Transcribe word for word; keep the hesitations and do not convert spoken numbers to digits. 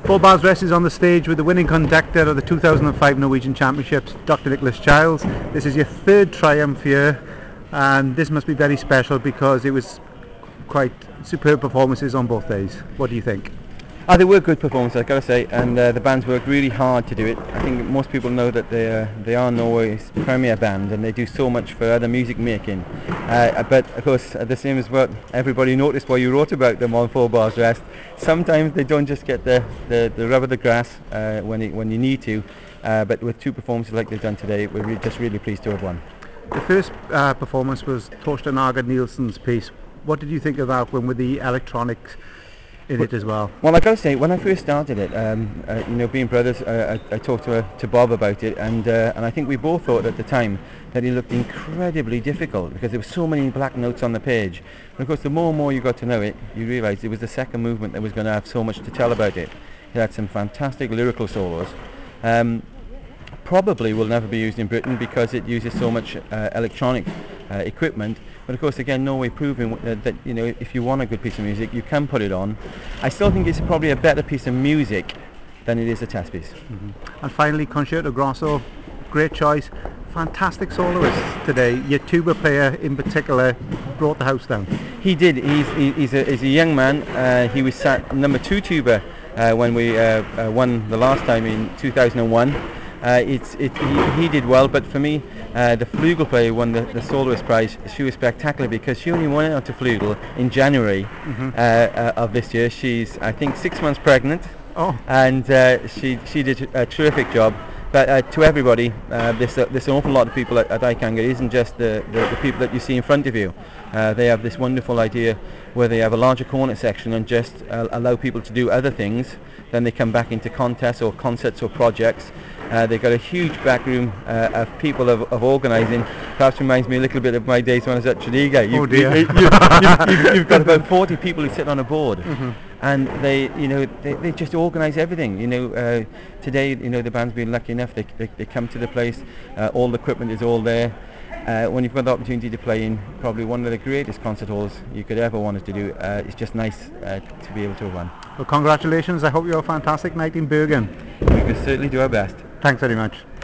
Four Bars Rest is on the stage with the winning conductor of the two thousand five Norwegian Championships, Doctor Nicholas Childs. This is your third triumph here, and this must be very special because it was quite superb performances on both days. What do you think? Oh, they were good performances, I've got to say, and uh, the bands worked really hard to do it. I think most people know that they, uh, they are Norway's premier band and they do so much for other music making. Uh, but of course, uh, the same as what everybody noticed while you wrote about them on Four Bars Rest, sometimes they don't just get the, the, the rub of the grass uh, when, it, when you need to, uh, but with two performances like they've done today, we're re- just really pleased to have won. The first uh, performance was Torsten Agard Nielsen's piece. What did you think of that one with the electronics in it as well? Well, I got to say, when I first started it, um, uh, you know, being brothers, uh, I, I talked to uh, to Bob about it, and uh, and I think we both thought at the time that it looked incredibly difficult because there were so many black notes on the page. And of course, the more and more you got to know it, you realised it was the second movement that was going to have so much to tell about it. It had some fantastic lyrical solos. Um, probably will never be used in Britain because it uses so much uh, electronic uh, equipment. But of course, again, Norway proving uh, that, you know, if you want a good piece of music, you can put it on. I still think it's probably a better piece of music than it is a test piece. Mm-hmm. And finally, Concerto Grosso, great choice. Fantastic soloist today. Your tuba player in particular brought the house down. He did. He's, he, he's, a, he's a young man. Uh, he was sat number two tuba uh, when we uh, uh, won the last time in two thousand one. Uh, it's, it, he, he did well, but for me, uh, the flugel player won the, the soloist prize. She was spectacular because she only went out to flugel in January mm-hmm. uh, uh, of this year. She's, I think, six months pregnant, oh. and uh, she she did a terrific job. But uh, to everybody, uh, there's, a, there's an awful lot of people at, at Icanga. It isn't just the, the, the people that you see in front of you. Uh, they have this wonderful idea where they have a larger cornet section and just uh, allow people to do other things. Then they come back into contests or concerts or projects. Uh, they've got a huge back room uh, of people of, of organising. Perhaps reminds me a little bit of my days when I was at Tredegar. Oh dear. You, you, you, you've, you've got about forty people who sit on a board, mm-hmm. and they, you know, they, they just organise everything. You know, uh, today, you know, the band's been lucky enough. They, they, they come to the place. Uh, all the equipment is all there. Uh, when you've got the opportunity to play in probably one of the greatest concert halls you could ever want us to do, uh, it's just nice uh, to be able to run. Well, congratulations. I hope you have a fantastic night in Bergen. We will certainly do our best. Thanks very much.